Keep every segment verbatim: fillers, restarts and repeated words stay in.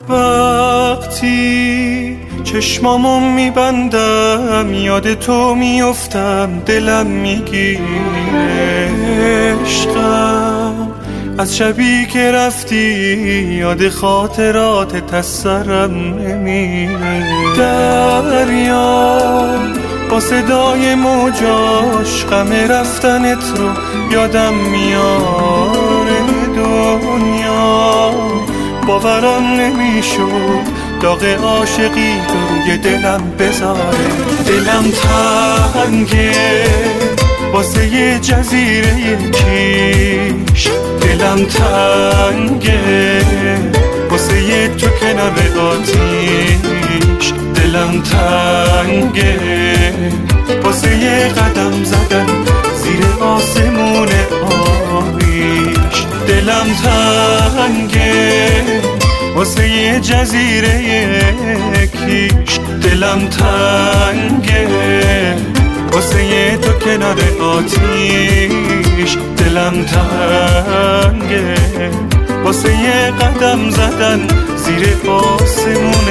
وقتی چشمامو میبندم یاد تو میفتم، دلم میگیره عشقم از شبی که رفتی، یاد خاطرات از سرم نمیره. دریا با صدای موجاش غم رفتنت رو یادم میاره. دنیا باورم نمیشد داغ عاشقی روی دلم بذاره. دلم تنگه واسه یه جزیره کیش، دلم تنگه واسه یه تو کنار آتیش، دلم تنگه واسه یه قدم زدن زیر آسمون آبیش. دلم تنگه واسه یه جزیره کیش، دلم تنگه واسه یه تو کنار آتیش، دلم تنگه واسه یه قدم زدن زیر آسمون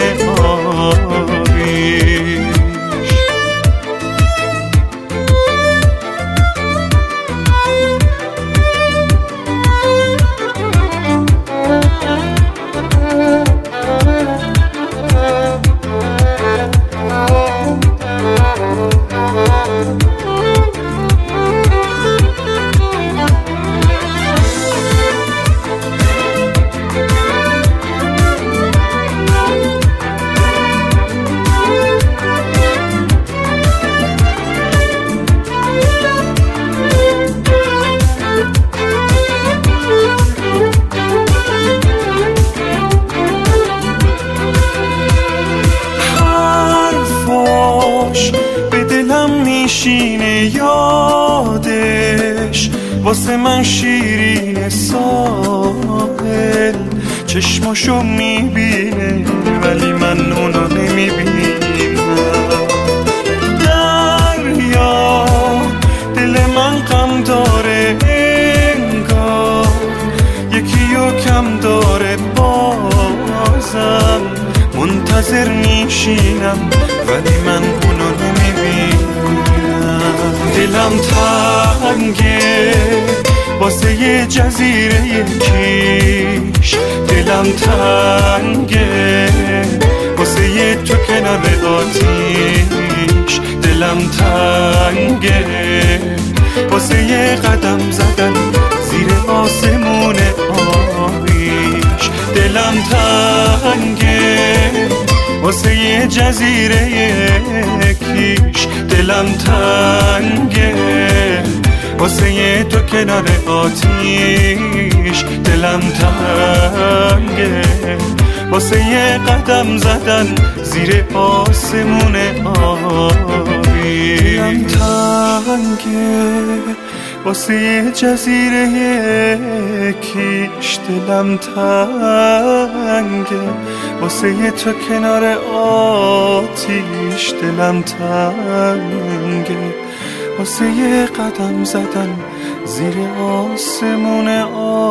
آبیش. به دلم میشینه یادش، واسه من شیرین ساحل، چشماشو میبینه ولی من اونو نمیبینم. دریا دل من غم داره انگار، یکیو کم داره بازم، منتظر میشینم ولی من اونو نمیبینم. دلم تنگه واسه یه جزیره کیش، دلم تنگه واسه یه تو کنار آتیش، دلم تنگه واسه یه قدم زدن زیر آسمون آبیش. دلم تنگه واسه یه جزیره کیش، دلم تنگه واسه یه تو کنار آتیش، دلم تنگه واسه یه قدم زدن زیر آسمون آبی. دلم تنگه واسه یه جزیره کیش، دلم تنگه واسه یه تو کنار آتیش، دلم تنگه واسه یه قدم زدن زیر آسمون آبی.